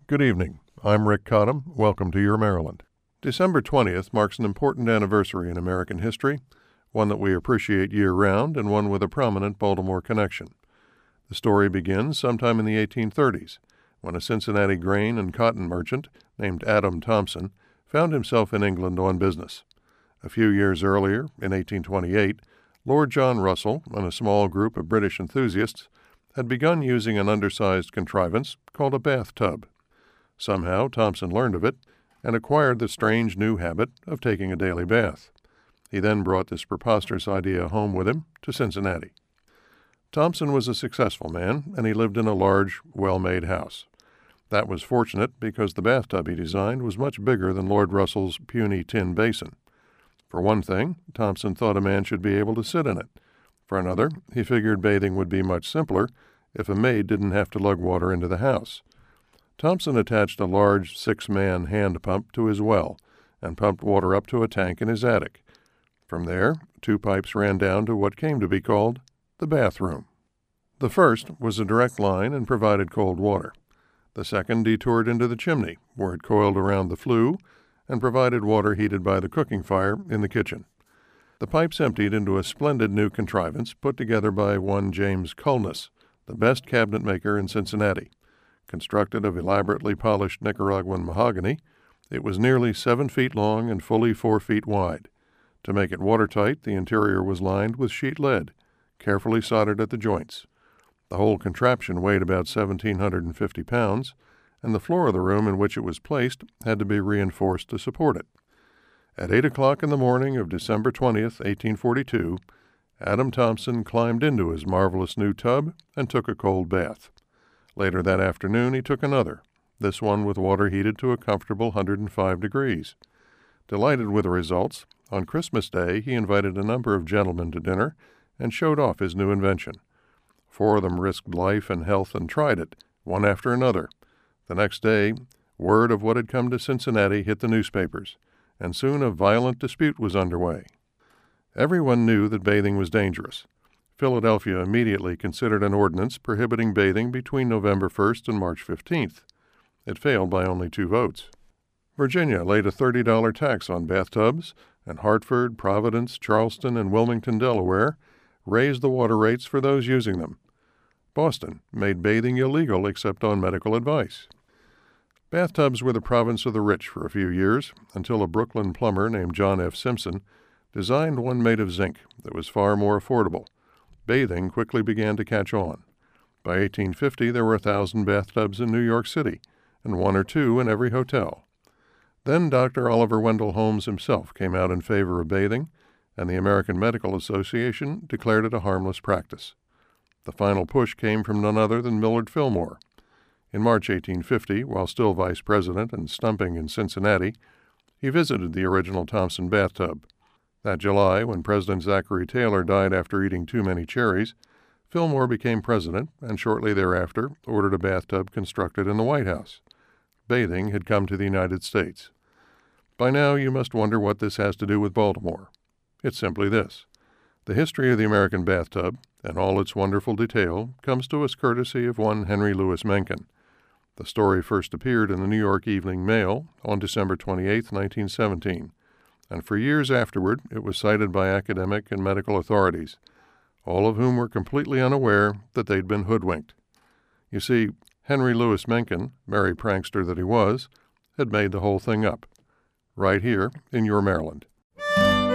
Good evening. I'm Rick Cottam. Welcome to Your Maryland. December 20th marks an important anniversary in American history, one that we appreciate year-round and one with a prominent Baltimore connection. The story begins sometime in the 1830s, when a Cincinnati grain and cotton merchant named Adam Thompson found himself in England on business. A few years earlier, in 1828, Lord John Russell and a small group of British enthusiasts had begun using an undersized contrivance called a bathtub. Somehow Thompson learned of it and acquired the strange new habit of taking a daily bath. He then brought this preposterous idea home with him to Cincinnati. Thompson was a successful man, and he lived in a large, well-made house. That was fortunate because the bathtub he designed was much bigger than Lord Russell's puny tin basin. For one thing, Thompson thought a man should be able to sit in it. For another, he figured bathing would be much simpler if a maid didn't have to lug water into the house. Thompson attached a large 6-man hand pump to his well and pumped water up to a tank in his attic. From there, 2 pipes ran down to what came to be called the bathroom. The first was a direct line and provided cold water. The second detoured into the chimney, where it coiled around the flue and provided water heated by the cooking fire in the kitchen. The pipes emptied into a splendid new contrivance put together by one James Culness, the best cabinet maker in Cincinnati. Constructed of elaborately polished Nicaraguan mahogany, it was nearly 7 feet long and fully 4 feet wide. To make it watertight, the interior was lined with sheet lead, carefully soldered at the joints. The whole contraption weighed about 1,750 pounds, and the floor of the room in which it was placed had to be reinforced to support it. At 8 o'clock in the morning of December 20th, 1842, Adam Thompson climbed into his marvelous new tub and took a cold bath. Later that afternoon he took another, this one with water heated to a comfortable 105 degrees. Delighted with the results, on Christmas Day he invited a number of gentlemen to dinner and showed off his new invention. 4 of them risked life and health and tried it, one after another. The next day, word of what had come to Cincinnati hit the newspapers, and soon a violent dispute was underway. Everyone knew that bathing was dangerous. Philadelphia immediately considered an ordinance prohibiting bathing between November 1st and March 15th. It failed by only 2 votes. Virginia laid a $30 tax on bathtubs, and Hartford, Providence, Charleston, and Wilmington, Delaware, raised the water rates for those using them. Boston made bathing illegal except on medical advice. Bathtubs were the province of the rich for a few years, until a Brooklyn plumber named John F. Simpson designed one made of zinc that was far more affordable. Bathing quickly began to catch on. By 1850, there were 1,000 bathtubs in New York City, and 1 or 2 in every hotel. Then Dr. Oliver Wendell Holmes himself came out in favor of bathing, and the American Medical Association declared it a harmless practice. The final push came from none other than Millard Fillmore. In March 1850, while still vice president and stumping in Cincinnati, he visited the original Thompson bathtub. That July, when President Zachary Taylor died after eating too many cherries, Fillmore became president and shortly thereafter ordered a bathtub constructed in the White House. Bathing had come to the United States. By now you must wonder what this has to do with Baltimore. It's simply this. The history of the American bathtub, and all its wonderful detail, comes to us courtesy of one Henry Louis Mencken. The story first appeared in the New York Evening Mail on December 28, 1917. And for years afterward it was cited by academic and medical authorities, all of whom were completely unaware that they'd been hoodwinked. You see, Henry Louis Mencken, merry prankster that he was, had made the whole thing up, right here in your Maryland.